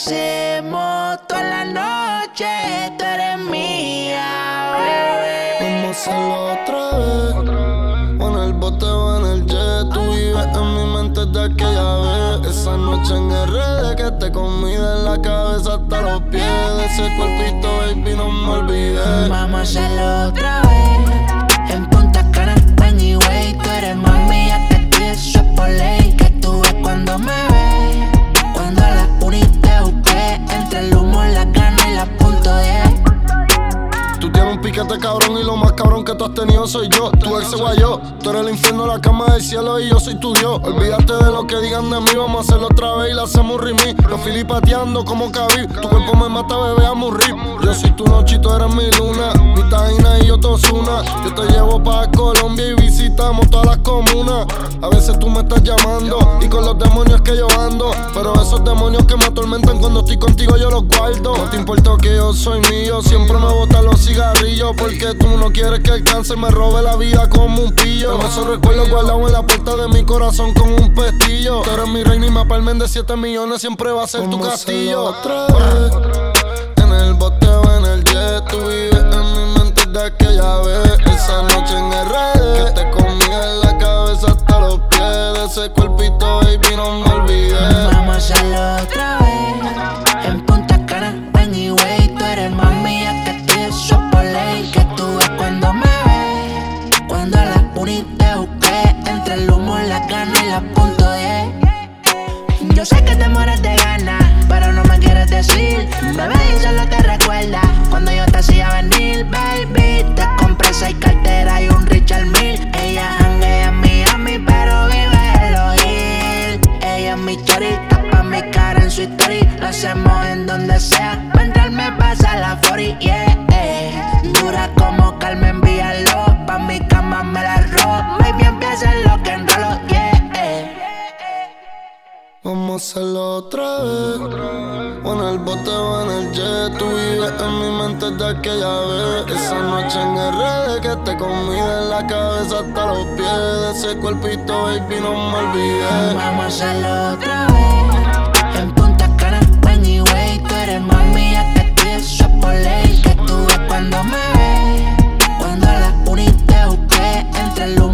hacemos toda la noche, tú eres mía, bebé. Vamos a hacerlo otra vez. O en el bote o en el jet. Tú vives en mi mente desde aquella vez. Esa noche en RD que te comí de la cabeza hasta los pies. De ese cuerpito, baby, no me olvidé. Vamos a hacerlo otra vez. En Punta Cana, anyway, tú eres mami, ya te pido, eso es por ley. Que tú ves cuando me ves. Cuando a las 1 te busqué, entre el humo, la cana y la .10. Tú tienes un piquete cabrón y lo más cabrón que tú has tenido soy yo. Tu ex se guayó, tú eres el infierno, la cama del cielo y yo soy tu Dios. Olvídate de lo que digan de mí, vamos a hacerlo otra vez y la hacemos un remix. Los filipateando como Khabib, tu cuerpo me mata, bebé, a morir. Yo soy tu noche y tú eres mi luna, mi tajina y yo Tozuna. Yo te llevo pa' Colombia y visitamos todas las comunas. A veces tú me estás llamando y con los demonios que yo ando, pero esos demonios que me atormentan cuando estoy contigo yo los guardo. No te importa que yo soy mío, siempre me botan los cigarrillos, porque tú no quieres que el cáncer me robe la vida como un pillo. Tengo esos recuerdos guardados en la puerta de mi corazón con un pestillo. Tú eres mi reina y me palmen de 7 millones, siempre va a ser tu castillo. Otra vez. En el bote o en el jet, tú vives en mi mente de aquella vez. Esa noche en RD que te comí en la cabeza hasta los pies. De ese cuerpito, baby, no me olvidé. Vamos a hacerlo otra vez. En Punta Cana, anyway, tú eres mami, ya que te eso es por ley. Que tú ves cuando me ves. Cuando a las 1 te busqué, entre el humo, la cana y la .10. Yo sé que te mueres de ganas, pero no me quieres decir. Bebé, y solo te recuerda cuando yo te hacía venir, baby. Te compré 6 carteras y un Richard Mille. Ella janguea en Miami, pero vive en Los Hills. Ella es mi chorita, pa' mi cara en su story. Lo hacemos en donde sea, pa' entrar me pasa la 40, yeah. Dura como Carmen Villalobos, pa' mi cama me la robo. Baby, empieza lo que enrolo, yeah. Vamos a hacerlo otra vez. O en el bote o en el jet. Tú vives en mi mente de aquella vez. Esa noche en RD que te comí de la cabeza hasta los pies. De ese cuerpito, baby, no me olvidé. Vamos a hacerlo otra vez. En Punta Cana, anyway, tú eres mami, ya que te eso es por ley. Que tú ves cuando me ves. Cuando a las 1 te busqué, entre el